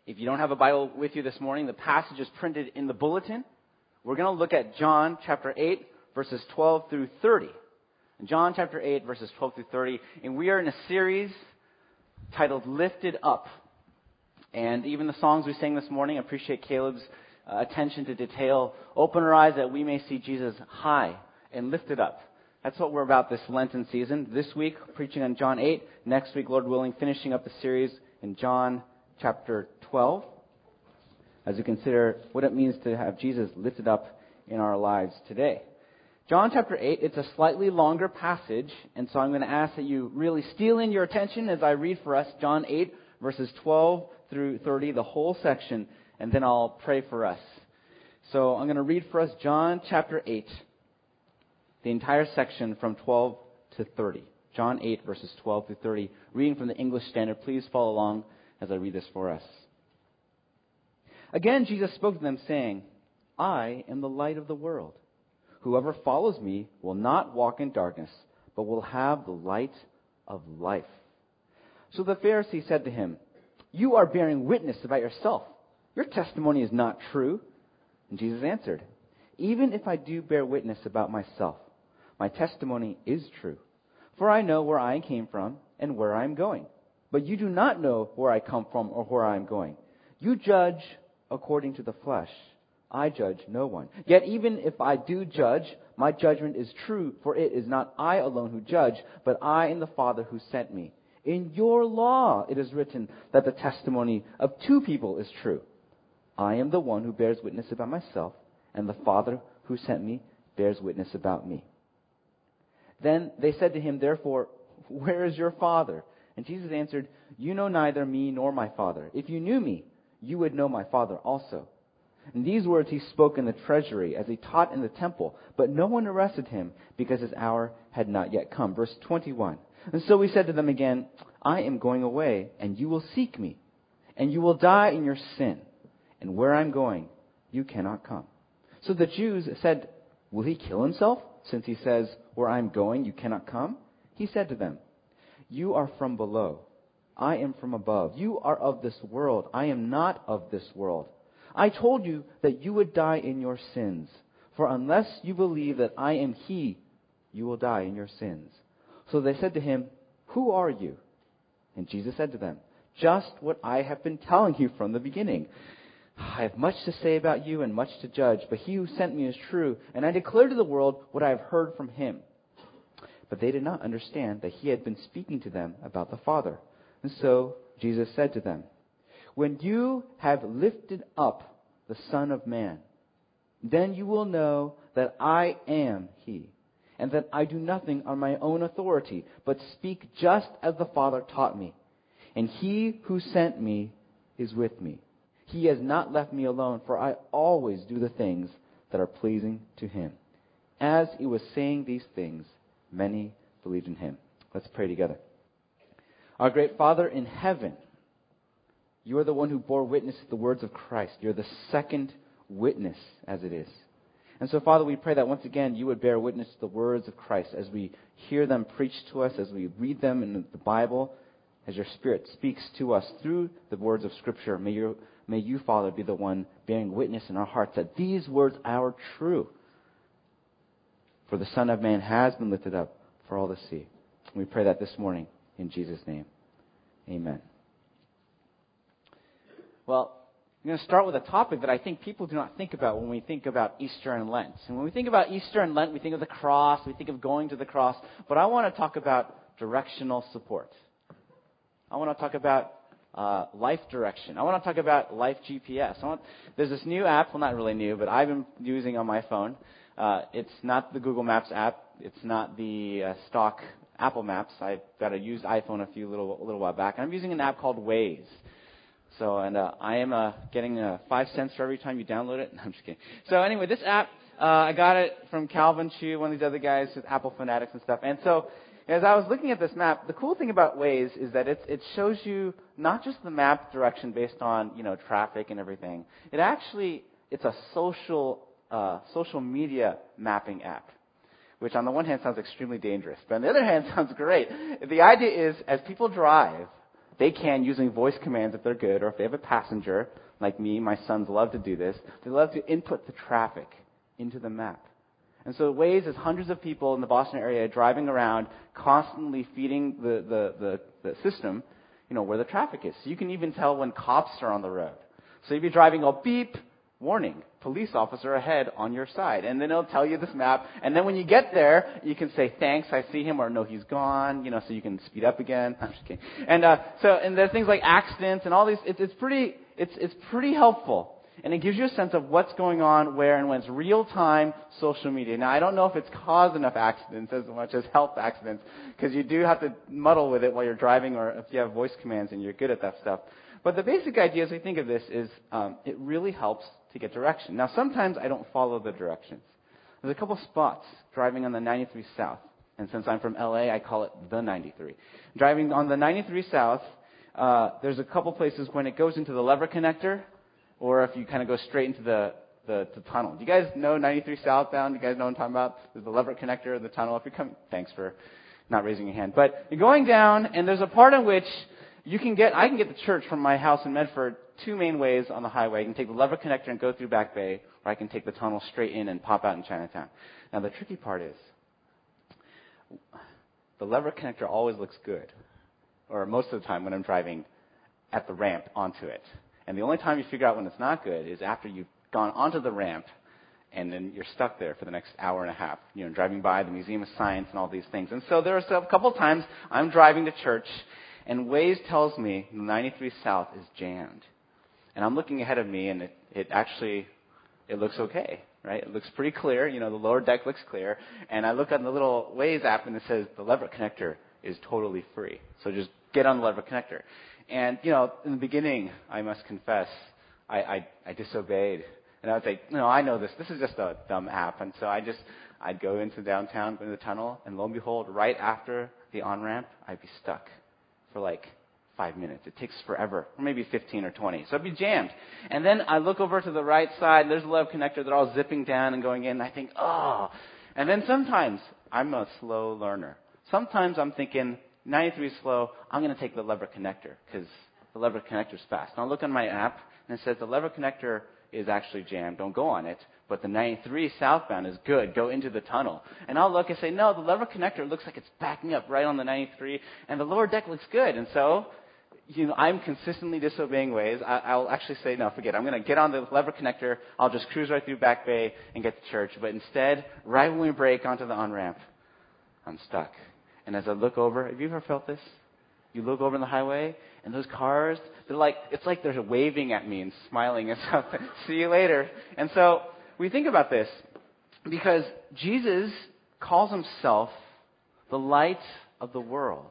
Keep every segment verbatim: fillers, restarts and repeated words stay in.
If you don't have a Bible with you this morning, the passage is printed in the bulletin. We're going to look at John chapter eight, verses twelve through thirty. John chapter eight, verses twelve through thirty. And we are in a series titled Lifted Up. And even the songs we sang this morning, I appreciate Caleb's uh, attention to detail. Open our eyes that we may see Jesus high and lifted up. That's what we're about this Lenten season. This week, preaching on John eight. Next week, Lord willing, finishing up the series in John chapter twelve, as we consider what it means to have Jesus lifted up in our lives today. John chapter eight, it's a slightly longer passage, and so I'm going to ask that you really steal in your attention as I read for us John eight, verses twelve through thirty, the whole section, and then I'll pray for us. So I'm going to read for us John chapter eight, the entire section from twelve to thirty. John eight, verses twelve through thirty, reading from the English Standard. Please follow along as I read this for us. Again, Jesus spoke to them, saying, I am the light of the world. Whoever follows me will not walk in darkness, but will have the light of life. So the Pharisee said to him, You are bearing witness about yourself. Your testimony is not true. And Jesus answered, Even if I do bear witness about myself, my testimony is true. For I know where I came from and where I am going. But you do not know where I come from or where I am going. You judge according to the flesh. I judge no one. Yet even if I do judge, my judgment is true, for it is not I alone who judge, but I and the Father who sent me. In your law it is written that the testimony of two people is true. I am the one who bears witness about myself, and the Father who sent me bears witness about me. Then they said to him, Therefore, where is your Father? And Jesus answered, You know neither me nor my Father. If you knew me, you would know my Father also. And these words he spoke in the treasury as he taught in the temple, but no one arrested him because his hour had not yet come. Verse twenty-one. And so he said to them again, I am going away, and you will seek me, and you will die in your sin. And where I'm going, you cannot come. So the Jews said, Will he kill himself, since he says, Where I'm going, you cannot come? He said to them, You are from below. I am from above. You are of this world. I am not of this world. I told you that you would die in your sins. For unless you believe that I am He, you will die in your sins. So they said to him, Who are you? And Jesus said to them, Just what I have been telling you from the beginning. I have much to say about you and much to judge, but He who sent me is true, and I declare to the world what I have heard from Him. But they did not understand that He had been speaking to them about the Father. And so Jesus said to them, When you have lifted up the Son of Man, then you will know that I am He, and that I do nothing on my own authority, but speak just as the Father taught me. And He who sent me is with me. He has not left me alone, for I always do the things that are pleasing to Him. As He was saying these things, many believed in Him. Let's pray together. Our great Father in heaven, You are the one who bore witness to the words of Christ. You're the second witness, as it is. And so, Father, we pray that once again You would bear witness to the words of Christ as we hear them preached to us, as we read them in the Bible, as Your Spirit speaks to us through the words of Scripture. May You, may you, Father, be the one bearing witness in our hearts that these words are true. For the Son of Man has been lifted up for all to see. We pray that this morning in Jesus' name. Amen. Well, I'm going to start with a topic that I think people do not think about when we think about Easter and Lent. And when we think about Easter and Lent, we think of the cross, we think of going to the cross. But I want to talk about directional support. I want to talk about uh, life direction. I want to talk about Life G P S. I want, there's this new app, well, not really new, but I've been using on my phone. Uh, it's not the Google Maps app. It's not the uh, stock Apple Maps. I got a used iPhone a few little a little while back. And I'm using an app called Waze. So, and uh, I am uh, getting uh, five cents for every time you download it. No, I'm just kidding. So anyway, this app, uh, I got it from Calvin Chu, one of these other guys with Apple Fanatics and stuff. And so as I was looking at this map, the cool thing about Waze is that it, it shows you not just the map direction based on, you know, traffic and everything. It actually, it's a social, uh, social media mapping app, which on the one hand sounds extremely dangerous, but on the other hand sounds great. The idea is, as people drive, they can using voice commands if they're good, or if they have a passenger, like me, my sons love to do this, they love to input the traffic into the map. And so Waze is hundreds of people in the Boston area driving around, constantly feeding the, the, the, the system, you know, where the traffic is. So you can even tell when cops are on the road. So if you're driving, oh, beep, warning, police officer ahead on your side. And then it'll tell you this map. And then when you get there, you can say, thanks, I see him, or no, he's gone, you know, so you can speed up again. I'm just kidding. And, uh, so, and there's things like accidents and all these, it's, it's pretty, it's, it's pretty helpful. And it gives you a sense of what's going on, where, and when. It's real-time social media. Now, I don't know if it's caused enough accidents as much as health accidents, because you do have to muddle with it while you're driving, or if you have voice commands and you're good at that stuff. But the basic idea as we think of this is um, it really helps to get direction. Now, sometimes I don't follow the directions. There's a couple spots driving on the ninety-three South. And since I'm from L A, I call it the ninety-three. Driving on the ninety-three South, uh, there's a couple places when it goes into the lever connector, or if you kind of go straight into the, the, the tunnel. Do you guys know ninety-three southbound? Do you guys know what I'm talking about? There's the lever connector, the tunnel. If you're coming, thanks for not raising your hand. But you're going down, and there's a part in which you can get, I can get to church from my house in Medford two main ways on the highway. I can take the lever connector and go through Back Bay, or I can take the tunnel straight in and pop out in Chinatown. Now, the tricky part is the lever connector always looks good, or most of the time when I'm driving at the ramp onto it. And the only time you figure out when it's not good is after you've gone onto the ramp, and then you're stuck there for the next hour and a half, you know, driving by the Museum of Science and all these things. And so there are a couple of times I'm driving to church, and Waze tells me the ninety-three South is jammed. And I'm looking ahead of me, and it, it actually, it looks okay, right? It looks pretty clear. You know, the lower deck looks clear. And I look on the little Waze app, and it says the lever connector is totally free. So just get on the lever connector. And, you know, in the beginning, I must confess, I, I, I disobeyed. And I would say, no, I know this. This is just a dumb app. And so I just, I'd go into downtown, go into the tunnel, and lo and behold, right after the on-ramp, I'd be stuck for like five minutes. It takes forever, or maybe fifteen or twenty. So I'd be jammed. And then I look over to the right side, and there's a lever connector. They're all zipping down and going in, and I think, oh. And then sometimes, I'm a slow learner. Sometimes I'm thinking, ninety-three is slow, I'm going to take the lever connector, because the lever connector is fast. And I'll look on my app, and it says the lever connector is actually jammed. Don't go on it. But the ninety-three southbound is good. Go into the tunnel. And I'll look and say, no, the lever connector looks like it's backing up right on the ninety-three, and the lower deck looks good. And so, you know, I'm consistently disobeying Waze. I, I'll actually say, no, forget it. I'm going to get on the lever connector. I'll just cruise right through Back Bay and get to church. But instead, right when we break onto the on-ramp, I'm stuck. And as I look over, have you ever felt this? You look over on the highway, and those cars, they're like, it's like they're waving at me and smiling and stuff. See you later. And so we think about this because Jesus calls himself the light of the world.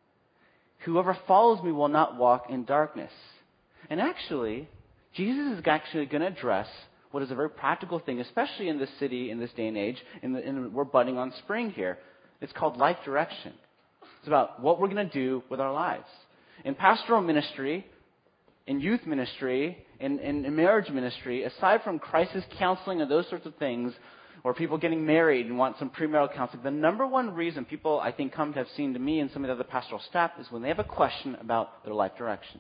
Whoever follows me will not walk in darkness. And actually, Jesus is actually going to address what is a very practical thing, especially in this city, in this day and age. In the, in, we're budding on spring here. It's called life direction. It's about what we're going to do with our lives. In pastoral ministry, in youth ministry, in, in, in marriage ministry, aside from crisis counseling and those sorts of things, or people getting married and want some premarital counseling, the number one reason people, I think, come to have seen to me and some of the other pastoral staff is when they have a question about their life direction.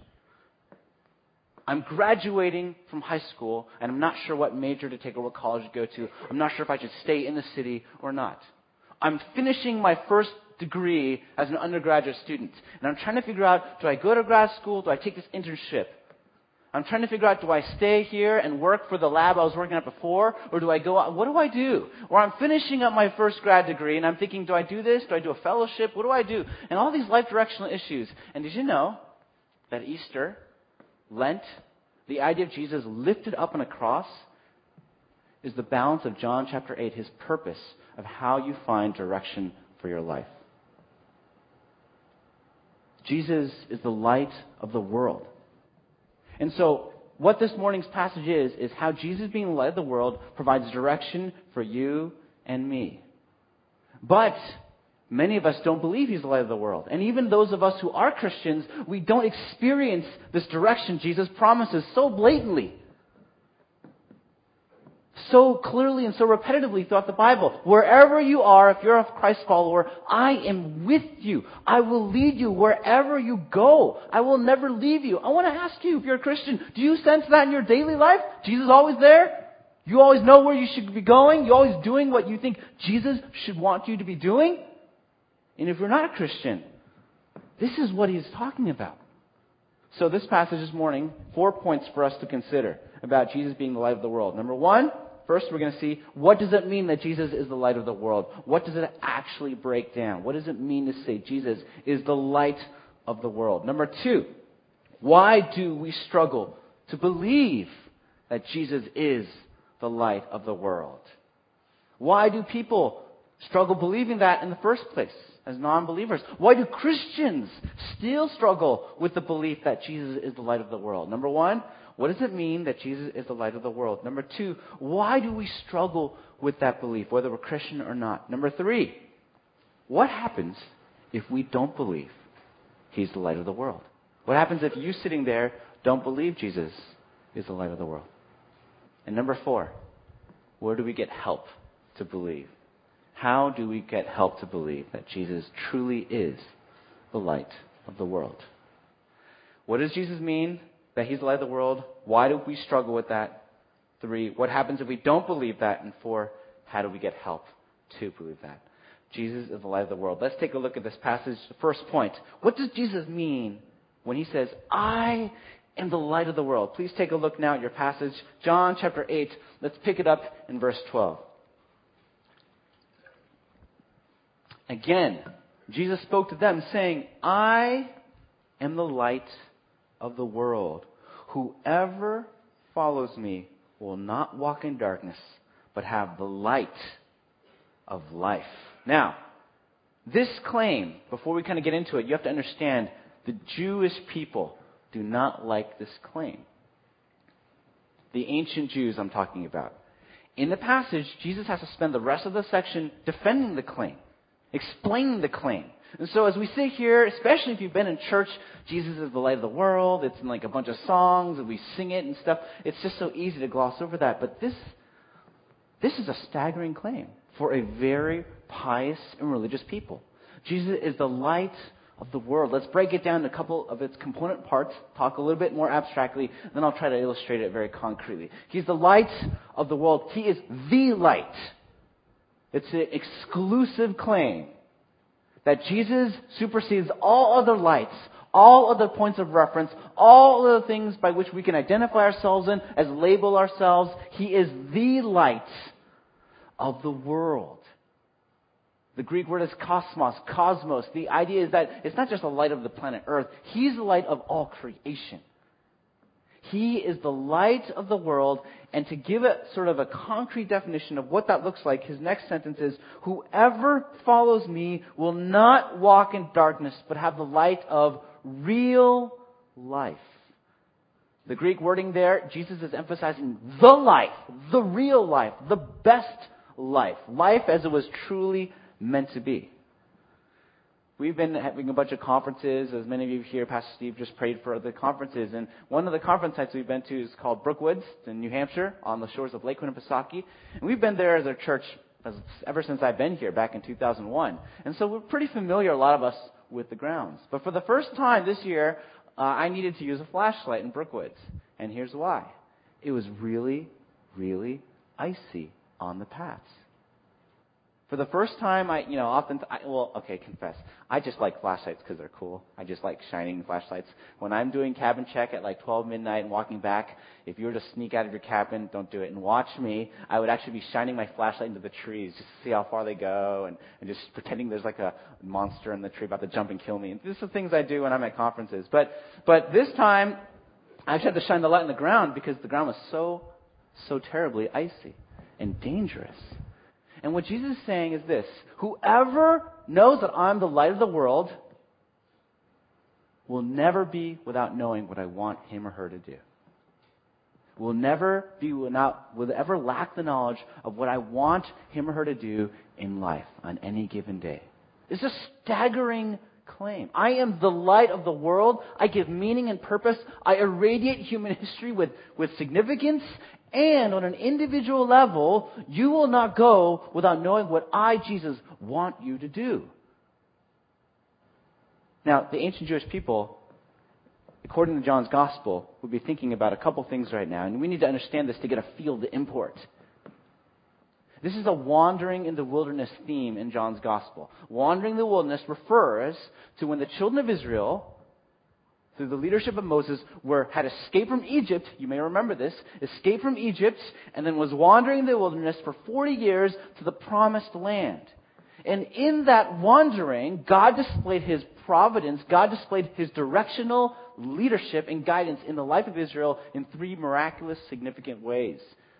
I'm graduating from high school, and I'm not sure what major to take or what college to go to. I'm not sure if I should stay in the city or not. I'm finishing my first degree as an undergraduate student, and I'm trying to figure out, do I go to grad school? Do I take this internship? I'm trying to figure out, do I stay here and work for the lab I was working at before, or do I go out? What do I do? Or I'm finishing up my first grad degree, and I'm thinking, do I do this? Do I do a fellowship? What do I do? And all these life directional issues. And did you know that Easter, Lent, the idea of Jesus lifted up on a cross is the balance of John chapter eight, his purpose of how you find direction for your life. Jesus is the light of the world. And so what this morning's passage is, is how Jesus being the light of the world provides direction for you and me. But many of us don't believe he's the light of the world. And even those of us who are Christians, we don't experience this direction Jesus promises so blatantly. so clearly and so repetitively throughout the Bible. Wherever you are, if you're a Christ follower, I am with you. I will lead you wherever you go. I will never leave you. I want to ask you, if you're a Christian, do you sense that in your daily life? Jesus is always there? You always know where you should be going? You're always doing what you think Jesus should want you to be doing? And if you're not a Christian, this is what he's talking about. So this passage this morning, four points for us to consider about Jesus being the light of the world. Number one, first we're going to see, what does it mean that Jesus is the light of the world? What does it actually break down? What does it mean to say Jesus is the light of the world? Number two, why do we struggle to believe that Jesus is the light of the world? Why do people struggle believing that in the first place as non-believers? Why do Christians still struggle with the belief that Jesus is the light of the world? Number one, what does it mean that Jesus is the light of the world? Number two, why do we struggle with that belief, whether we're Christian or not? Number three, what happens if we don't believe he's the light of the world? What happens if you sitting there don't believe Jesus is the light of the world? And number four, where do we get help to believe? How do we get help to believe that Jesus truly is the light of the world? What does Jesus mean that he's the light of the world? Why do we struggle with that? Three, what happens if we don't believe that? And four, how do we get help to believe that? Jesus is the light of the world. Let's take a look at this passage. The first point, what does Jesus mean when he says, I am the light of the world? Please take a look now at your passage. John chapter eight. Let's pick it up in verse twelve. Again, Jesus spoke to them saying, I am the light of the world. Whoever follows me will not walk in darkness, but have the light of life. Now, this claim, before we kind of get into it, you have to understand the Jewish people do not like this claim. The ancient Jews I'm talking about. In the passage, Jesus has to spend the rest of the section defending the claim, explaining the claim. And so as we sit here, especially if you've been in church, Jesus is the light of the world, it's in like a bunch of songs, and we sing it and stuff, it's just so easy to gloss over that. But this, this is a staggering claim for a very pious and religious people. Jesus is the light of the world. Let's break it down to a couple of its component parts, talk a little bit more abstractly, then I'll try to illustrate it very concretely. He's the light of the world. He is the light. It's an exclusive claim that Jesus supersedes all other lights, all other points of reference, all other things by which we can identify ourselves in, as label ourselves. He is the light of the world. The Greek word is cosmos, cosmos. The idea is that it's not just the light of the planet Earth. He's the light of all creation. He is the light of the world, and to give it sort of a concrete definition of what that looks like, his next sentence is, whoever follows me will not walk in darkness, but have the light of real life. The Greek wording there, Jesus is emphasizing the life, the real life, the best life. Life as it was truly meant to be. We've been having a bunch of conferences, as many of you here, Pastor Steve just prayed for the conferences, and one of the conference sites we've been to is called Brookwoods in New Hampshire, on the shores of Lake Winnipesaukee, and we've been there as a church as, ever since I've been here, back in two thousand one, and so we're pretty familiar, a lot of us, with the grounds. But for the first time this year, uh, I needed to use a flashlight in Brookwoods, and here's why. It was really, really icy on the paths. For the first time, I, you know, often, I, well, okay, confess, I just like flashlights because they're cool. I just like shining flashlights. When I'm doing cabin check at like twelve midnight and walking back, if you were to sneak out of your cabin, don't do it. And watch me, I would actually be shining my flashlight into the trees just to see how far they go and, and just pretending there's like a monster in the tree about to jump and kill me. And these are things I do when I'm at conferences. But, but this time, I actually had to shine the light on the ground because the ground was so, so terribly icy and dangerous. And what Jesus is saying is this: whoever knows that I'm the light of the world will never be without knowing what I want him or her to do. Will never be without, will ever lack the knowledge of what I want him or her to do in life on any given day. It's a staggering claim. I am the light of the world. I give meaning and purpose. I irradiate human history with, with significance. And on an individual level, you will not go without knowing what I, Jesus, want you to do. Now, the ancient Jewish people, according to John's Gospel, would be thinking about a couple things right now. And we need to understand this to get a feel of the import. This is a wandering in the wilderness theme in John's Gospel. Wandering in the wilderness refers to when the children of Israel, through the leadership of Moses, were had escaped from Egypt. You may remember this. Escaped from Egypt and then was wandering in the wilderness for forty years to the promised land. And in that wandering, God displayed His providence. God displayed His directional leadership and guidance in the life of Israel in three miraculous, significant ways.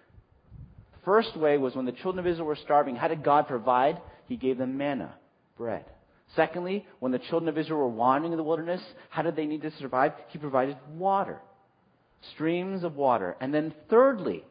First way was when the children of Israel were starving. How did God provide? He gave them manna, bread. Secondly, when the children of Israel were wandering in the wilderness, how did they need to survive? He provided water, streams of water. And then thirdly,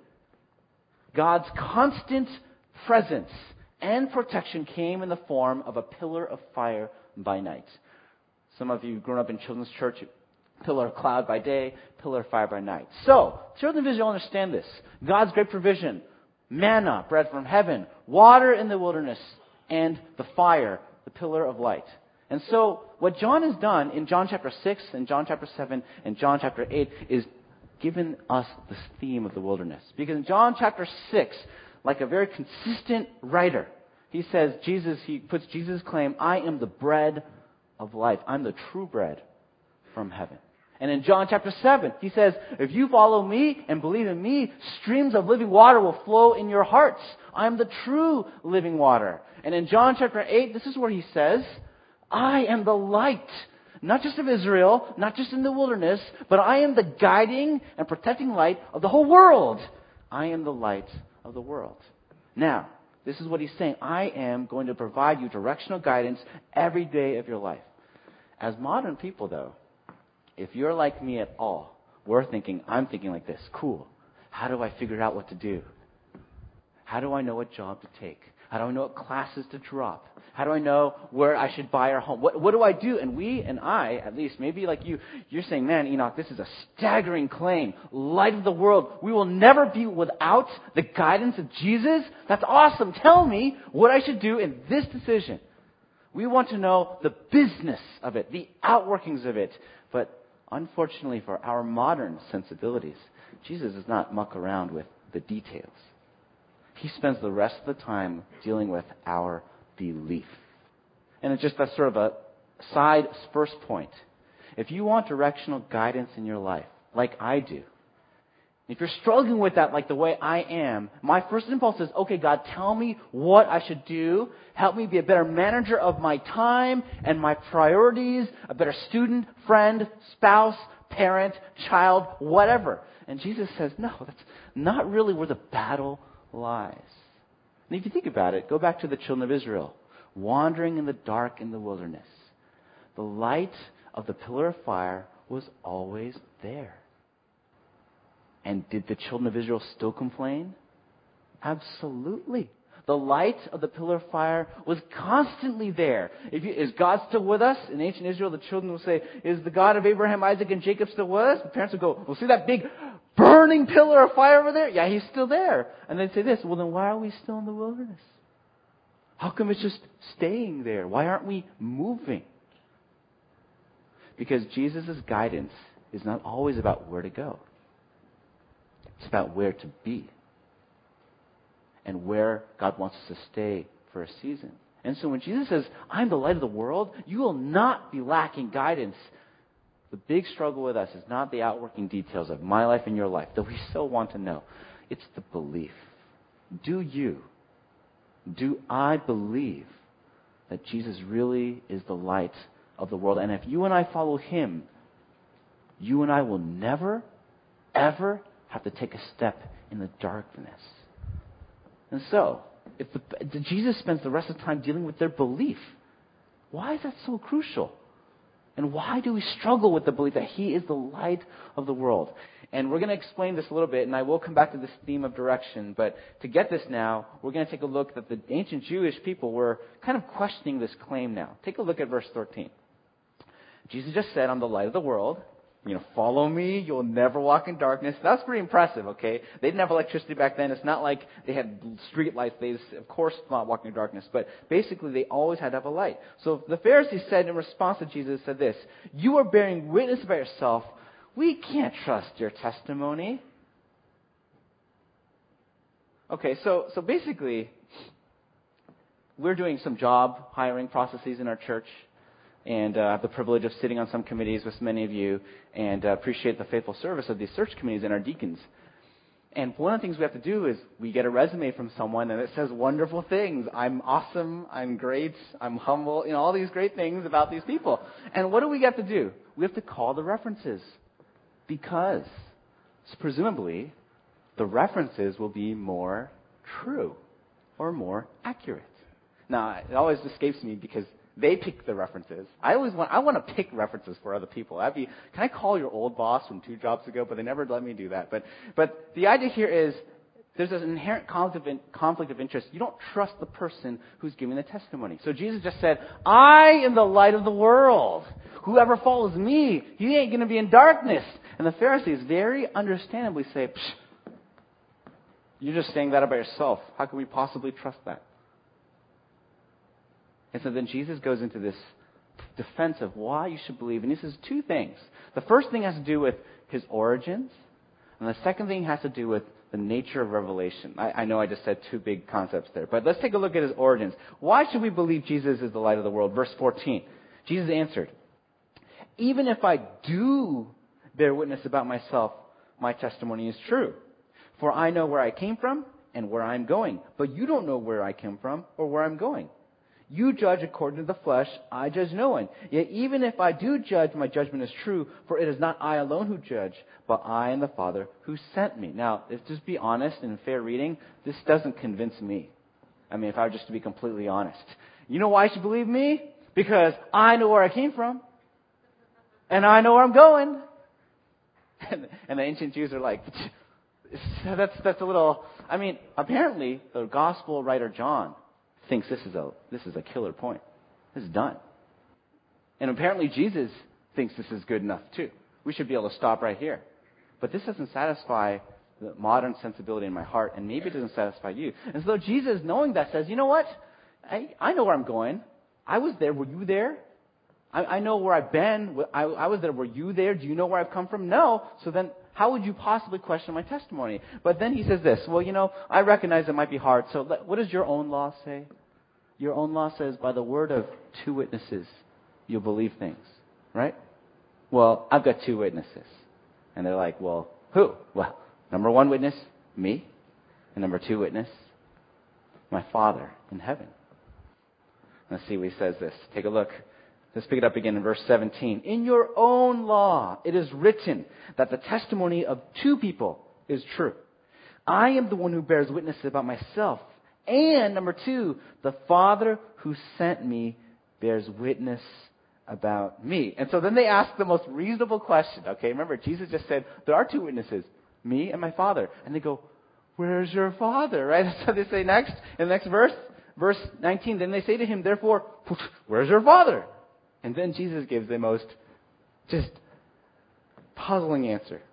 God's constant presence and protection came in the form of a pillar of fire by night. Some of you grown up in children's church, pillar of cloud by day, pillar of fire by night. So, children of Israel understand this. God's great provision. Manna, bread from heaven, water in the wilderness, and the fire, the pillar of light. And so, what John has done in John chapter six, and John chapter seven, and John chapter eight is given us this theme of the wilderness. Because in John chapter six, like a very consistent writer, he says, Jesus, he puts Jesus' claim, I am the bread of life. I'm the true bread from heaven. And in John chapter seven, he says, if you follow me and believe in me, streams of living water will flow in your hearts. I am the true living water. And in John chapter eight, this is where he says, I am the light, not just of Israel, not just in the wilderness, but I am the guiding and protecting light of the whole world. I am the light of the world. Now, this is what he's saying. I am going to provide you directional guidance every day of your life. As modern people, though, if you're like me at all, we're thinking, I'm thinking like this, cool. How do I figure out what to do? How do I know what job to take? How do I know what classes to drop? How do I know where I should buy our home? What, what do I do? And we and I, at least, maybe like you, you're saying, man, Enoch, this is a staggering claim. Light of the world. We will never be without the guidance of Jesus. That's awesome. Tell me what I should do in this decision. We want to know the business of it, the outworkings of it. But unfortunately for our modern sensibilities, Jesus does not muck around with the details. He spends the rest of the time dealing with our belief. And it's just a sort of a side first point. If you want directional guidance in your life, like I do, if you're struggling with that like the way I am, my first impulse is, okay, God, tell me what I should do. Help me be a better manager of my time and my priorities, a better student, friend, spouse, parent, child, whatever. And Jesus says, no, that's not really where the battle lies. And if you think about it, go back to the children of Israel, wandering in the dark in the wilderness. The light of the pillar of fire was always there. And did the children of Israel still complain? Absolutely. The light of the pillar of fire was constantly there. If you, is God still with us? In ancient Israel, the children will say, is the God of Abraham, Isaac, and Jacob still with us? The parents would go, well, see that big burning pillar of fire over there? Yeah, he's still there. And they'd say this, well, then why are we still in the wilderness? How come it's just staying there? Why aren't we moving? Because Jesus' guidance is not always about where to go. It's about where to be and where God wants us to stay for a season. And so when Jesus says, I'm the light of the world, you will not be lacking guidance. The big struggle with us is not the outworking details of my life and your life, though we so want to know. It's the belief. Do you, do I believe that Jesus really is the light of the world? And if you and I follow Him, you and I will never, ever have to take a step in the darkness. And so, if the, Jesus spends the rest of the time dealing with their belief, why is that so crucial? And why do we struggle with the belief that He is the light of the world? And we're going to explain this a little bit, and I will come back to this theme of direction. But to get this now, we're going to take a look that the ancient Jewish people were kind of questioning this claim now. Take a look at verse thirteen. Jesus just said, I'm the light of the world. You know, follow me, you'll never walk in darkness. That's pretty impressive, okay? They didn't have electricity back then. It's not like they had street lights. They, of course, not walking in darkness. But basically, they always had to have a light. So the Pharisees said in response to Jesus, said this, you are bearing witness about yourself. We can't trust your testimony. Okay, so so basically, we're doing some job hiring processes in our church. And uh, I have the privilege of sitting on some committees with many of you and uh, appreciate the faithful service of these search committees and our deacons. And one of the things we have to do is we get a resume from someone and it says wonderful things. I'm awesome. I'm great. I'm humble. You know, all these great things about these people. And what do we have to do? We have to call the references because presumably the references will be more true or more accurate. Now, it always escapes me because they pick the references. I always want, I want to pick references for other people. That'd be, can I call your old boss from two jobs ago? But they never let me do that. But, but the idea here is there's an inherent conflict of, conflict of interest. You don't trust the person who's giving the testimony. So Jesus just said, I am the light of the world. Whoever follows me, he ain't going to be in darkness. And the Pharisees very understandably say, Psh, you're just saying that about yourself. How can we possibly trust that? And so then Jesus goes into this defense of why you should believe. And he says two things. The first thing has to do with his origins. And the second thing has to do with the nature of revelation. I, I know I just said two big concepts there. But let's take a look at his origins. Why should we believe Jesus is the light of the world? Verse fourteen. Jesus answered, even if I do bear witness about myself, my testimony is true. For I know where I came from and where I'm going. But you don't know where I came from or where I'm going. You judge according to the flesh, I judge no one. Yet even if I do judge, my judgment is true, for it is not I alone who judge, but I and the Father who sent me. Now, if just be honest and fair reading, this doesn't convince me. I mean, if I were just to be completely honest. You know why you should believe me? Because I know where I came from. And I know where I'm going. And, and the ancient Jews are like, that's, that's a little, I mean, apparently the gospel writer John thinks this is a this is a killer point. This is done. And apparently Jesus thinks this is good enough too. We should be able to stop right here. But this doesn't satisfy the modern sensibility in my heart, and maybe it doesn't satisfy you. And so Jesus, knowing that, says, you know what? I, I know where I'm going. I was there. Were you there? I, I know where I've been. I, I was there. Were you there? Do you know where I've come from? No. So then how would you possibly question my testimony? But then he says this, well, you know, I recognize it might be hard. So let, what does your own law say? Your own law says, by the word of two witnesses, you'll believe things, right? Well, I've got two witnesses. And they're like, well, who? Well, number one witness, me. And number two witness, my Father in heaven. Let's see what he says this. Take a look. Let's pick it up again in verse seventeen. In your own law, it is written that the testimony of two people is true. I am the one who bears witness about myself. And number two, the Father who sent me bears witness about me. And so then they ask the most reasonable question. Okay, remember, Jesus just said, there are two witnesses, me and my Father. And they go, where's your Father? Right? That's what they say next, in the next verse. Verse nineteen, then they say to him, therefore, where's your Father? And then Jesus gives the most just puzzling answer.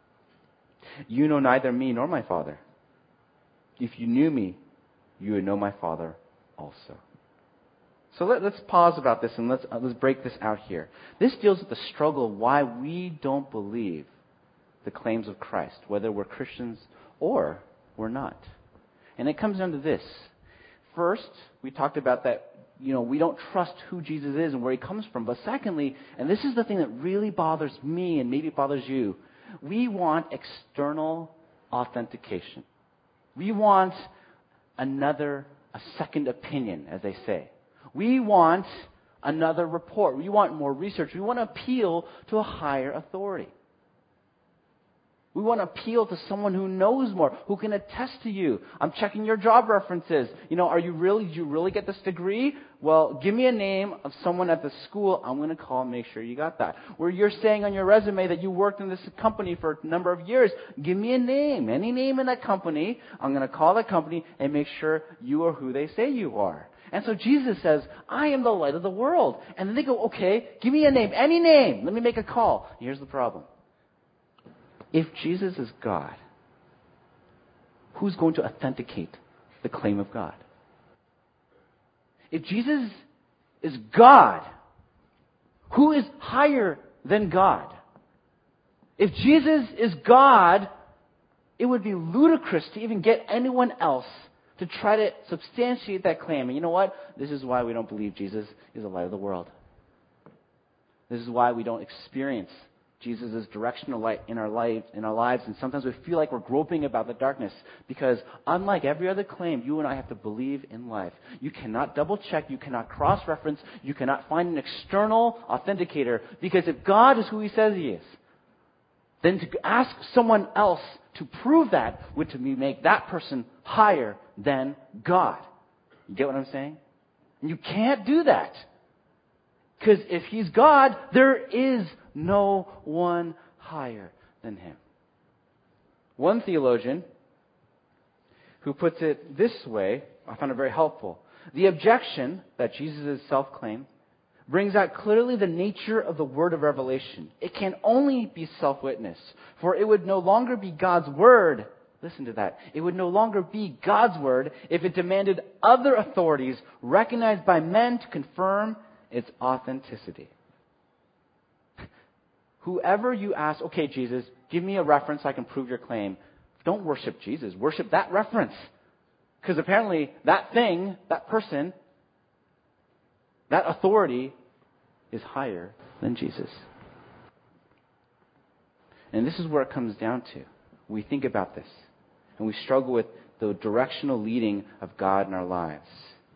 You know neither me nor my Father. If you knew me, you would know my Father also. So let, let's pause about this and let's, uh, let's break this out here. This deals with the struggle of why we don't believe the claims of Christ, whether we're Christians or we're not. And it comes down to this. First, we talked about that, you know, we don't trust who Jesus is and where he comes from. But secondly, and this is the thing that really bothers me and maybe it bothers you, we want external authentication. We want another, a second opinion, as they say. We want another report. We want more research. We want to appeal to a higher authority. We want to appeal to someone who knows more, who can attest to you. I'm checking your job references. You know, are you really, did you really get this degree? Well, give me a name of someone at the school. I'm going to call and make sure you got that. Where you're saying on your resume that you worked in this company for a number of years, give me a name, any name in that company. I'm going to call that company and make sure you are who they say you are. And so Jesus says, I am the light of the world. And then they go, okay, give me a name, any name. Let me make a call. Here's the problem. If Jesus is God, who's going to authenticate the claim of God? If Jesus is God, who is higher than God? If Jesus is God, it would be ludicrous to even get anyone else to try to substantiate that claim. And you know what? This is why we don't believe Jesus is the light of the world. This is why we don't experience Jesus' directional light in our lives, in our lives, and sometimes we feel like we're groping about the darkness because unlike every other claim, you and I have to believe in life. You cannot double check, you cannot cross-reference, you cannot find an external authenticator because if God is who He says He is, then to ask someone else to prove that would to me make that person higher than God. You get what I'm saying? And you can't do that. Because if He's God, there is no one higher than Him. One theologian who puts it this way, I found it very helpful. The objection that Jesus' self-claim brings out clearly the nature of the word of revelation. It can only be self-witness, for it would no longer be God's word. Listen to that. It would no longer be God's word if it demanded other authorities recognized by men to confirm its authenticity. Whoever you ask, okay, Jesus, give me a reference I can prove your claim. Don't worship Jesus. Worship that reference. Because apparently that thing, that person, that authority is higher than Jesus. And this is where it comes down to. We think about this. And we struggle with the directional leading of God in our lives.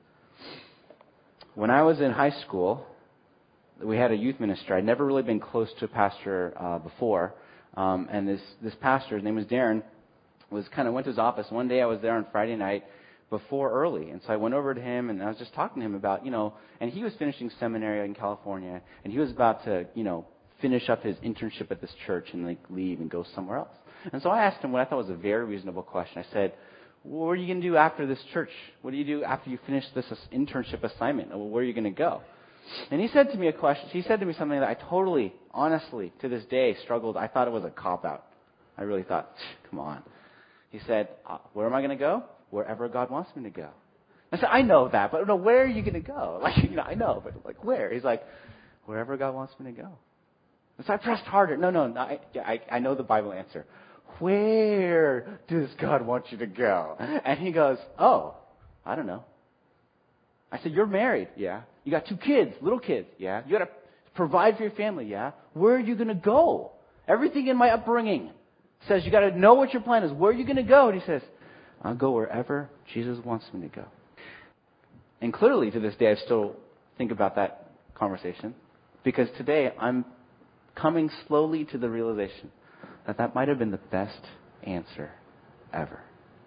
When I was in high school, we had a youth minister. I'd never really been close to a pastor uh, before. Um, and this, this pastor, his name was Darren, was kind of went to his office. One day I was there on Friday night before early. And so I went over to him and I was just talking to him about, you know, and he was finishing seminary in California. And he was about to, you know, finish up his internship at this church and like leave and go somewhere else. And so I asked him what I thought was a very reasonable question. I said, what are you going to do after this church? What do you do after you finish this internship assignment? Where are you going to go? And he said to me a question. He said to me something that I totally, honestly, to this day struggled. I thought it was a cop-out. I really thought, come on. He said, uh, where am I going to go? Wherever God wants me to go. I said, I know that, but no, where are you going to go? Like, you know, I know, but like where? He's like, wherever God wants me to go. And so I pressed harder. No, no, no I, I, I know the Bible answer. Where does God want you to go? And he goes, oh, I don't know. I said, you're married. Yeah. You got two kids, little kids. Yeah. You got to provide for your family. Yeah. Where are you going to go? Everything in my upbringing says you got to know what your plan is. Where are you going to go? And he says, I'll go wherever Jesus wants me to go. And clearly, to this day, I still think about that conversation because today I'm coming slowly to the realization that that might have been the best answer ever.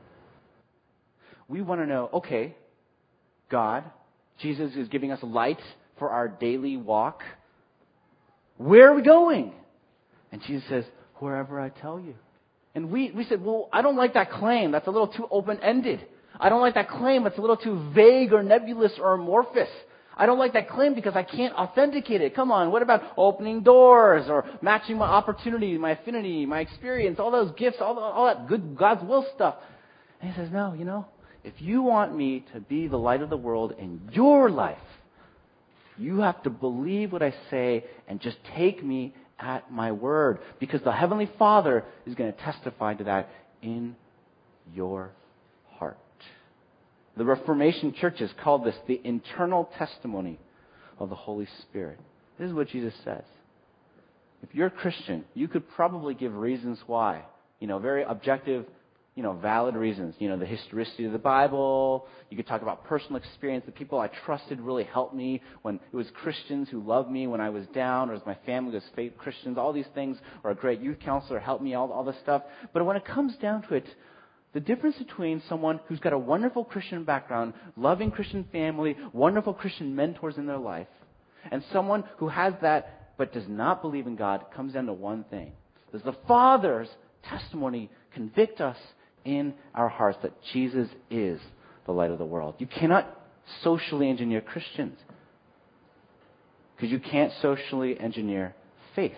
We want to know, okay, God, Jesus is giving us light for our daily walk. Where are we going? And Jesus says, wherever I tell you. And we, we said, well, I don't like that claim. That's a little too open-ended. I don't like that claim. It's a little too vague or nebulous or amorphous. I don't like that claim because I can't authenticate it. Come on, what about opening doors or matching my opportunity, my affinity, my experience, all those gifts, all, the, all that good God's will stuff? And he says, no, you know, if you want me to be the light of the world in your life, you have to believe what I say and just take me at my word. Because the Heavenly Father is going to testify to that in your heart. The Reformation churches called this the internal testimony of the Holy Spirit. This is what Jesus says. If you're a Christian, you could probably give reasons why. You know, very objective you know, valid reasons. You know, the historicity of the Bible. You could talk about personal experience. The people I trusted really helped me when it was Christians who loved me when I was down, or as my family was faith Christians. All these things, or a great youth counselor helped me, all, all this stuff. But when it comes down to it, the difference between someone who's got a wonderful Christian background, loving Christian family, wonderful Christian mentors in their life, and someone who has that but does not believe in God comes down to one thing. Does the Father's testimony convict us in our hearts that Jesus is the light of the world? You cannot socially engineer Christians, because you can't socially engineer faith.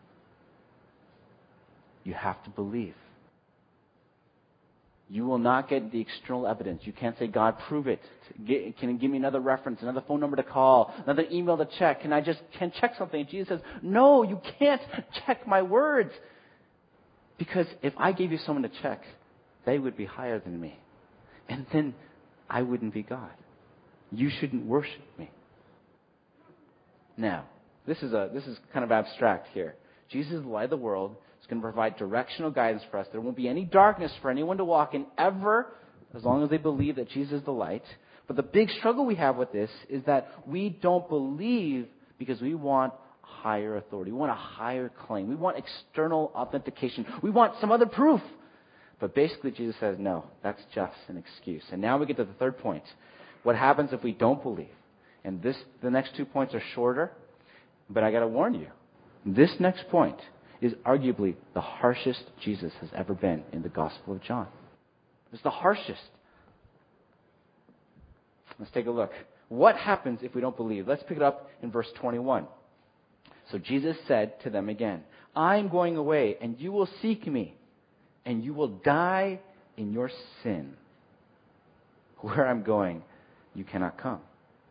You have to believe. You will not get the external evidence. You can't say, God, prove it. Get, can you give me another reference, another phone number to call, another email to check? Can I just can check something? And Jesus says, no, you can't check my words. Because if I gave you someone to check, they would be higher than me. And then I wouldn't be God. You shouldn't worship me. Now, this is a this is kind of abstract here. Jesus is the light of the world. He's going to provide directional guidance for us. There won't be any darkness for anyone to walk in ever, as long as they believe that Jesus is the light. But the big struggle we have with this is that we don't believe because we want higher authority. We want a higher claim. We want external authentication. We want some other proof. But basically Jesus says, no, that's just an excuse. And now we get to the third point. What happens if we don't believe? And this, the next two points are shorter, but I got to warn you. This next point is arguably the harshest Jesus has ever been in the Gospel of John. It's the harshest. Let's take a look. What happens if we don't believe? Let's pick it up in verse twenty-one. So Jesus said to them again, I'm going away, and you will seek me, and you will die in your sin. Where I'm going, you cannot come.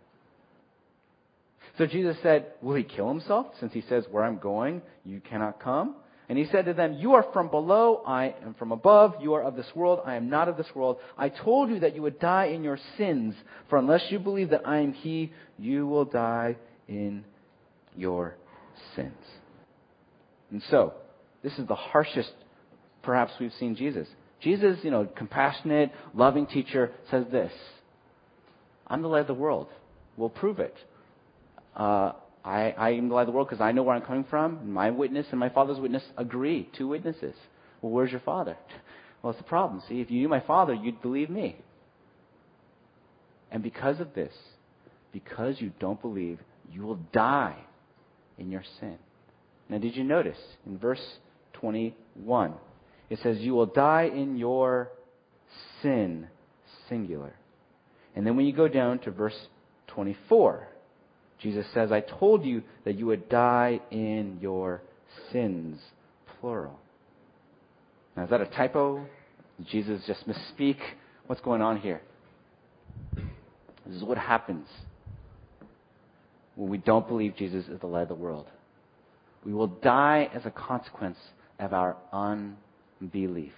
So Jesus said, will he kill himself, since he says, where I'm going, you cannot come? And he said to them, you are from below, I am from above. You are of this world, I am not of this world. I told you that you would die in your sins, for unless you believe that I am he, you will die in your sins. And so, this is the harshest, perhaps, we've seen Jesus. Jesus, you know, compassionate, loving teacher, says this, I'm the light of the world. We'll prove it. Uh, I, I am the light of the world because I know where I'm coming from. My witness and my Father's witness agree. Two witnesses. Well, where's your Father? Well, it's the problem. See, if you knew my Father, you'd believe me. And because of this, because you don't believe, you will die in your sin. Now, did you notice in verse twenty-one, it says, you will die in your sin, singular. And then when you go down to verse twenty-four, Jesus says, I told you that you would die in your sins, plural. Now, is that a typo? Did Jesus just misspeak? What's going on here? This is what happens when we don't believe Jesus is the light of the world. We will die as a consequence of our unbelief.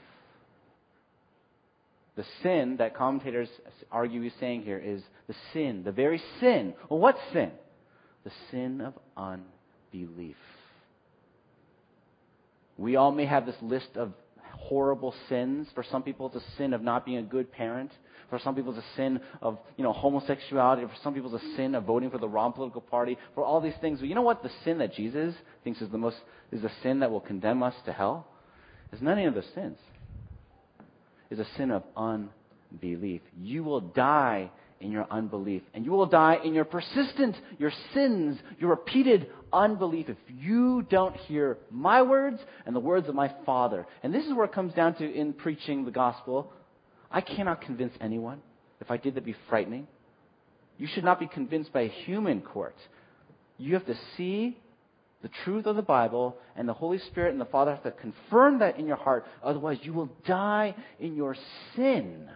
The sin that commentators argue he's saying here is the sin, the very sin. Well, what sin? The sin of unbelief. We all may have this list of horrible sins. For some people, it's a sin of not being a good parent. For some people, it's a sin of, you know, homosexuality. For some people, it's a sin of voting for the wrong political party. For all these things, but you know what? The sin that Jesus thinks is the most is the sin that will condemn us to hell. It's not any of those sins. It's a sin of unbelief. You will die in your unbelief. And you will die in your persistent, your sins, your repeated unbelief if you don't hear my words and the words of my Father. And this is where it comes down to in preaching the gospel. I cannot convince anyone. If I did, that'd be frightening. You should not be convinced by a human court. You have to see the truth of the Bible, and the Holy Spirit and the Father have to confirm that in your heart. Otherwise, you will die in your sin.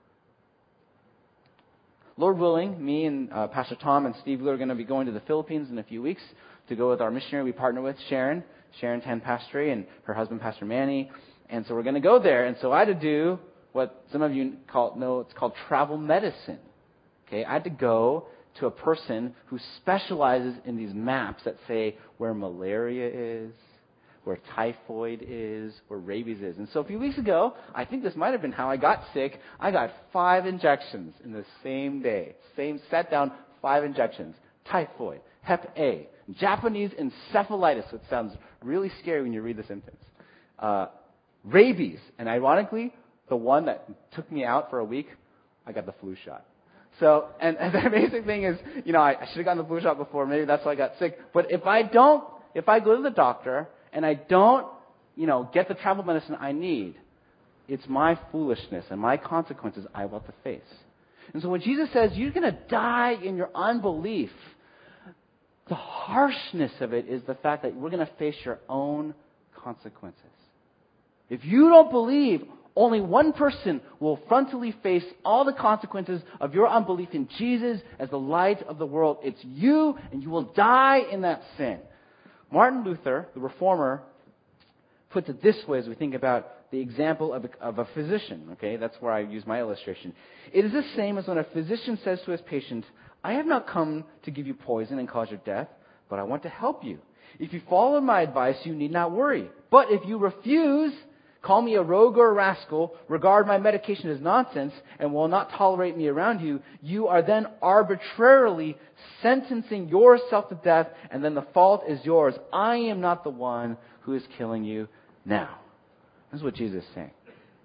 Lord willing, me and uh, Pastor Tom and Steve Blue are going to be going to the Philippines in a few weeks to go with our missionary we partner with, Sharon, Sharon Tan Pastore, and her husband, Pastor Manny. And so we're going to go there. And so I had to do what some of you call, know, it's called travel medicine. Okay, I had to go to a person who specializes in these maps that say where malaria is, where typhoid is, where rabies is. And so a few weeks ago, I think this might have been how I got sick. I got five injections in the same day. Same, sat down, five injections. Typhoid, Hep A, Japanese encephalitis, which sounds really scary when you read the symptoms. Uh, rabies, and ironically, the one that took me out for a week, I got the flu shot. So, and, and the amazing thing is, you know, I, I should have gotten the flu shot before. Maybe that's why I got sick. But if I don't, if I go to the doctor and I don't, you know, get the travel medicine I need, it's my foolishness and my consequences I will have to face. And so when Jesus says you're going to die in your unbelief, the harshness of it is the fact that we're going to face your own consequences. If you don't believe, only one person will frontally face all the consequences of your unbelief in Jesus as the light of the world. It's you, and you will die in that sin. Martin Luther, the reformer, puts it this way as we think about the example of a, of a physician. Okay, that's where I use my illustration. It is the same as when a physician says to his patient, I have not come to give you poison and cause your death, but I want to help you. If you follow my advice, you need not worry. But if you refuse, call me a rogue or a rascal, regard my medication as nonsense, and will not tolerate me around you, you are then arbitrarily sentencing yourself to death, and then the fault is yours. I am not the one who is killing you now. This is what Jesus is saying.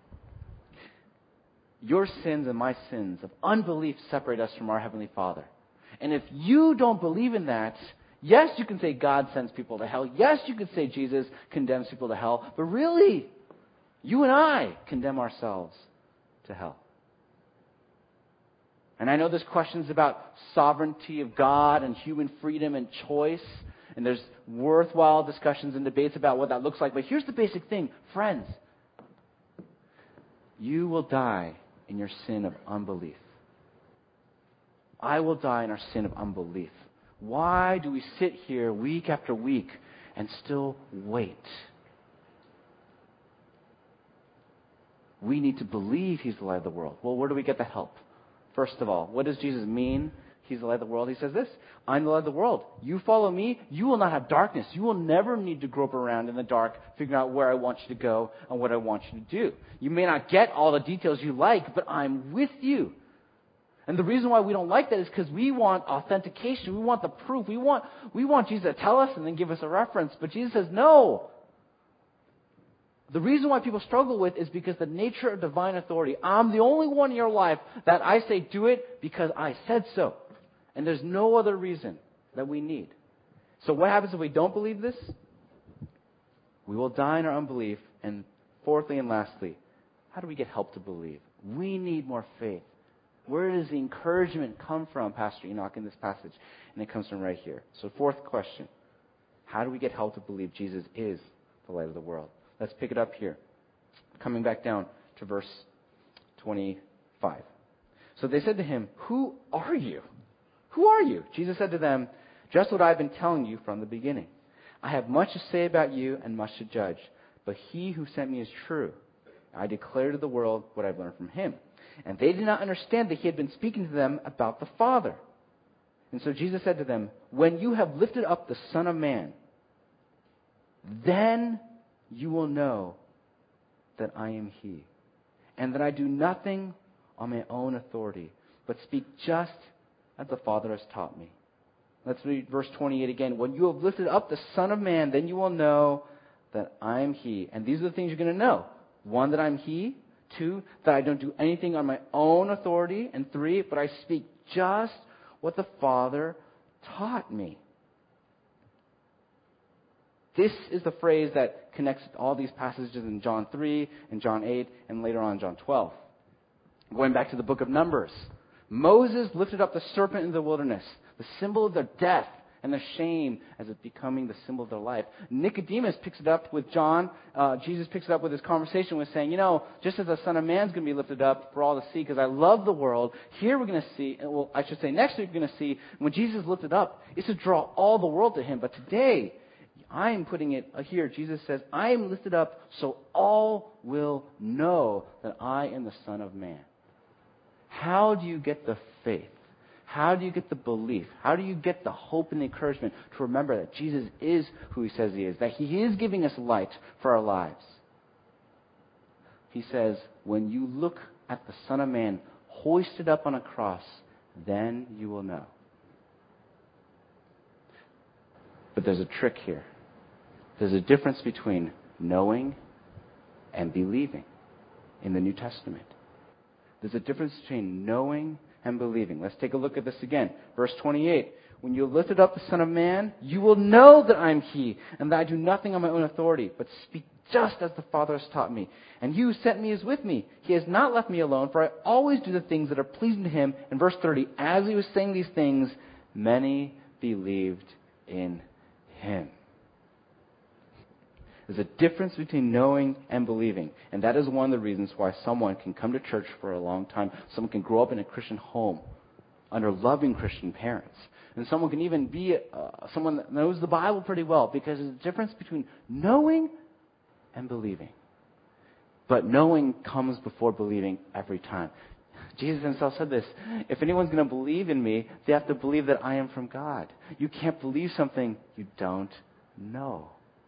Your sins and my sins of unbelief separate us from our Heavenly Father. And if you don't believe in that, yes, you can say God sends people to hell. Yes, you can say Jesus condemns people to hell. But really, you and I condemn ourselves to hell. And I know there's questions about sovereignty of God and human freedom and choice. And there's worthwhile discussions and debates about what that looks like. But here's the basic thing. Friends, you will die in your sin of unbelief. I will die in our sin of unbelief. Why do we sit here week after week and still wait? We need to believe He's the light of the world. Well, where do we get the help? First of all, what does Jesus mean? He's the light of the world. He says this, I'm the light of the world. You follow me, you will not have darkness. You will never need to grope around in the dark, figuring out where I want you to go and what I want you to do. You may not get all the details you like, but I'm with you. And the reason why we don't like that is because we want authentication. We want the proof. We want, we want Jesus to tell us and then give us a reference. But Jesus says, no. The reason why people struggle with is because the nature of divine authority. I'm the only one in your life that I say do it because I said so. And there's no other reason that we need. So what happens if we don't believe this? We will die in our unbelief. And fourthly and lastly, how do we get help to believe? We need more faith. Where does the encouragement come from, Pastor Enoch, in this passage? And it comes from right here. So fourth question, how do we get help to believe Jesus is the light of the world? Let's pick it up here. Coming back down to verse twenty-five. So they said to him, who are you? Who are you? Jesus said to them, just what I've been telling you from the beginning. I have much to say about you and much to judge, but he who sent me is true. I declare to the world what I've learned from him. And they did not understand that he had been speaking to them about the Father. And so Jesus said to them, when you have lifted up the Son of Man, then you will know that I am he, and that I do nothing on my own authority, but speak just as the Father has taught me. Let's read verse twenty-eight again. When you have lifted up the Son of Man, then you will know that I am he. And these are the things you're going to know. One, that I'm he. Two, that I don't do anything on my own authority. And three, but I speak just what the Father taught me. This is the phrase that connects all these passages in John three and John eight and later on John twelve. Going back to the book of Numbers. Moses lifted up the serpent in the wilderness, the symbol of their death and their shame as it becoming the symbol of their life. Nicodemus picks it up with John. Uh, Jesus picks it up with his conversation with saying, you know, just as the Son of Man is going to be lifted up for all to see because I love the world, here we're going to see, well, I should say next week we're going to see when Jesus is lifted up, it's to draw all the world to him. But today, I am putting it here. Jesus says, I am lifted up so all will know that I am the Son of Man. How do you get the faith? How do you get the belief? How do you get the hope and the encouragement to remember that Jesus is who he says he is, that he is giving us light for our lives? He says, when you look at the Son of Man hoisted up on a cross, then you will know. But there's a trick here. There's a difference between knowing and believing in the New Testament. There's a difference between knowing and believing. Let's take a look at this again. Verse twenty-eight. When you lifted up the Son of Man, you will know that I am he, and that I do nothing on my own authority, but speak just as the Father has taught me. And he who sent me is with me. He has not left me alone, for I always do the things that are pleasing to him. And verse thirty, as he was saying these things, many believed in him. There's a difference between knowing and believing. And that is one of the reasons why someone can come to church for a long time. Someone can grow up in a Christian home under loving Christian parents. And someone can even be uh, someone that knows the Bible pretty well, because there's a difference between knowing and believing. But knowing comes before believing every time. Jesus himself said this, if anyone's going to believe in me, they have to believe that I am from God. You can't believe something you don't know.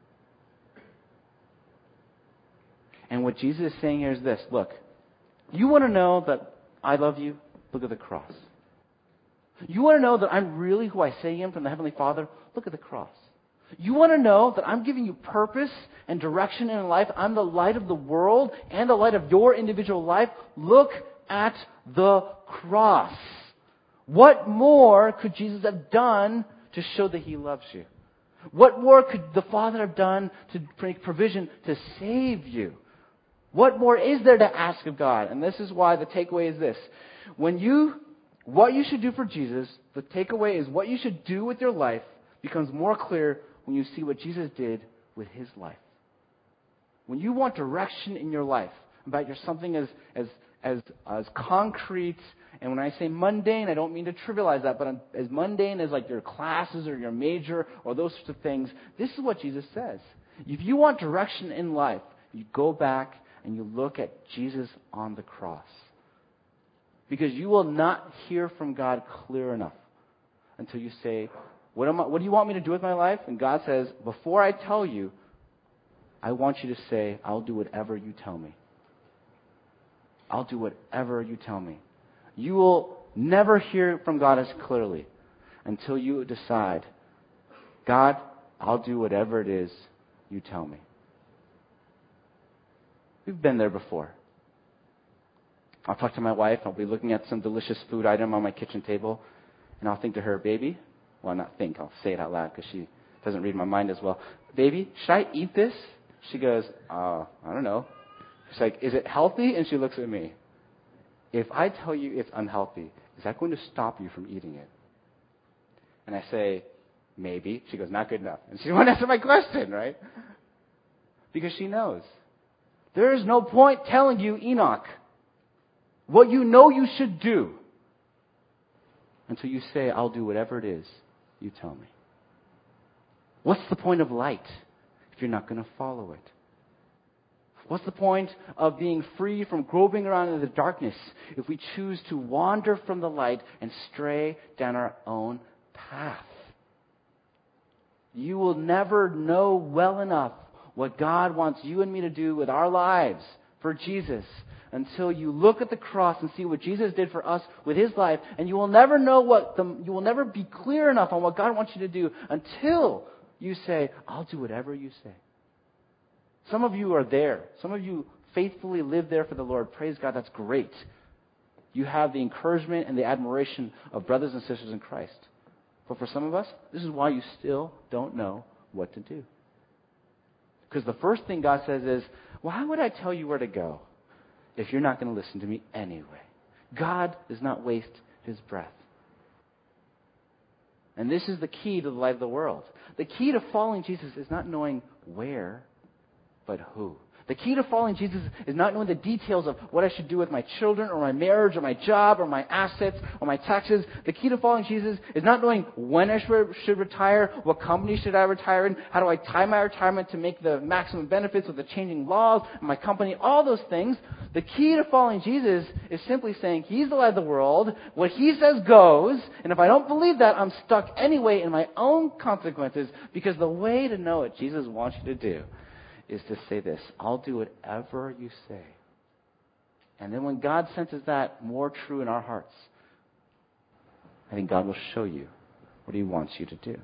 And what Jesus is saying here is this, look, you want to know that I love you? Look at the cross. You want to know that I'm really who I say I am from the Heavenly Father? Look at the cross. You want to know that I'm giving you purpose and direction in life? I'm the light of the world and the light of your individual life? Look at the cross. What more could Jesus have done to show that he loves you? What more could the Father have done to make provision to save you? What more is there to ask of God? And this is why the takeaway is this. When you, what you should do for Jesus, the takeaway is what you should do with your life becomes more clear when you see what Jesus did with his life. When you want direction in your life about your something as, as, as, as concrete, and when I say mundane, I don't mean to trivialize that, but as mundane as like your classes or your major or those sorts of things, this is what Jesus says. If you want direction in life, you go back and you look at Jesus on the cross. Because you will not hear from God clear enough until you say, what, am I, what do you want me to do with my life? And God says, before I tell you, I want you to say, I'll do whatever you tell me. I'll do whatever you tell me. You will never hear from God as clearly until you decide, God, I'll do whatever it is you tell me. We've been there before. I'll talk to my wife. I'll be looking at some delicious food item on my kitchen table, and I'll think to her, baby, well, not think, I'll say it out loud because she doesn't read my mind as well. Baby, should I eat this? She goes, uh, I don't know. She's like, is it healthy? And she looks at me. If I tell you it's unhealthy, is that going to stop you from eating it? And I say, maybe. She goes, not good enough. And she won't answer my question, right? Because she knows. There is no point telling you, Enoch, what you know you should do until you say, I'll do whatever it is you tell me. What's the point of light if you're not going to follow it? What's the point of being free from groping around in the darkness if we choose to wander from the light and stray down our own path? You will never know well enough what God wants you and me to do with our lives for Jesus until you look at the cross and see what Jesus did for us with his life, and you will never know what the, you will never be clear enough on what God wants you to do until you say, I'll do whatever you say. Some of you are there. Some of you faithfully live there for the Lord. Praise God, that's great. You have the encouragement and the admiration of brothers and sisters in Christ. But for some of us, this is why you still don't know what to do. Because the first thing God says is, why would I tell you where to go if you're not going to listen to me anyway? God does not waste his breath. And this is the key to the light of the world. The key to following Jesus is not knowing where, but who. The key to following Jesus is not knowing the details of what I should do with my children or my marriage or my job or my assets or my taxes. The key to following Jesus is not knowing when I should, should retire, what company should I retire in, how do I time my retirement to make the maximum benefits with the changing laws of my company, all those things. The key to following Jesus is simply saying He's the light of the world, what He says goes, and if I don't believe that, I'm stuck anyway in my own consequences, because the way to know what Jesus wants you to do is to say this: I'll do whatever you say. And then when God senses that more true in our hearts, I think God will show you what He wants you to do.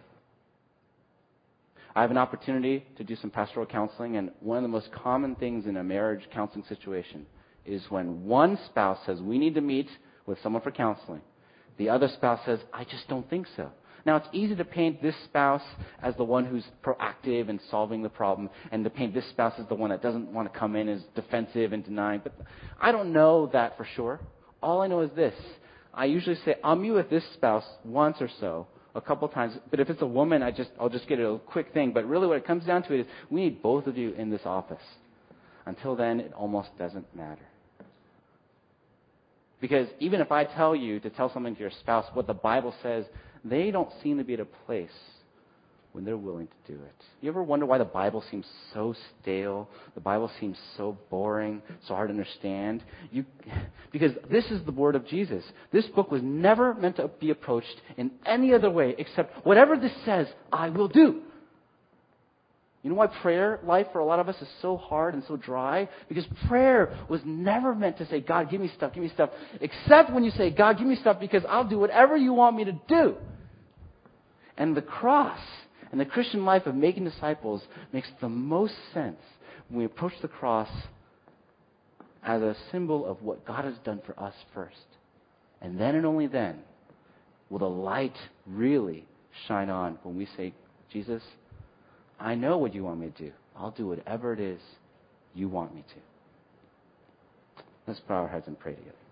I have an opportunity to do some pastoral counseling, and one of the most common things in a marriage counseling situation is when one spouse says, we need to meet with someone for counseling. The other spouse says, I just don't think so. Now, it's easy to paint this spouse as the one who's proactive in solving the problem, and to paint this spouse as the one that doesn't want to come in as defensive and denying. But I don't know that for sure. All I know is this. I usually say, I'll meet with this spouse once or so, a couple times. But if it's a woman, I just, I'll just get a quick thing. But really what it comes down to is we need both of you in this office. Until then, it almost doesn't matter. Because even if I tell you to tell something to your spouse what the Bible says, they don't seem to be at a place when they're willing to do it. You ever wonder why the Bible seems so stale? The Bible seems so boring, so hard to understand? You, because this is the Word of Jesus. This book was never meant to be approached in any other way except whatever this says, I will do. You know why prayer life for a lot of us is so hard and so dry? Because prayer was never meant to say, God, give me stuff, give me stuff. Except when you say, God, give me stuff because I'll do whatever you want me to do. And the cross and the Christian life of making disciples makes the most sense when we approach the cross as a symbol of what God has done for us first. And then and only then will the light really shine on when we say, Jesus, I know what you want me to do. I'll do whatever it is you want me to. Let's bow our heads and pray together.